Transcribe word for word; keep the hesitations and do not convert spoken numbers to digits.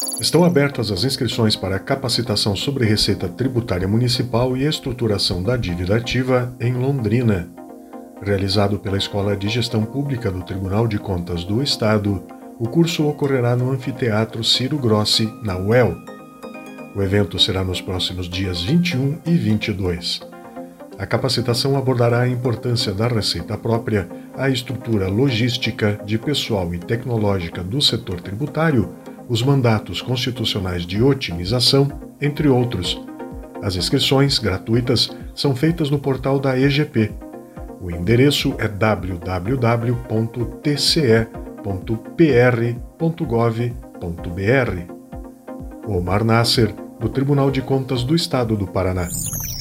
Estão abertas as inscrições para a capacitação sobre Receita Tributária Municipal e estruturação da dívida ativa em Londrina. Realizado pela Escola de Gestão Pública do Tribunal de Contas do Estado, o curso ocorrerá no Anfiteatro Ciro Grossi, na U E L. O evento será nos próximos dias vinte e um e vinte e dois. A capacitação abordará a importância da receita própria, a estrutura logística, de pessoal e tecnológica do setor tributário, os mandatos constitucionais de otimização, entre outros. As inscrições, gratuitas, são feitas no portal da E G P. O endereço é w w w ponto t c e ponto p r ponto gov ponto b r. Omar Nasser, do Tribunal de Contas do Estado do Paraná.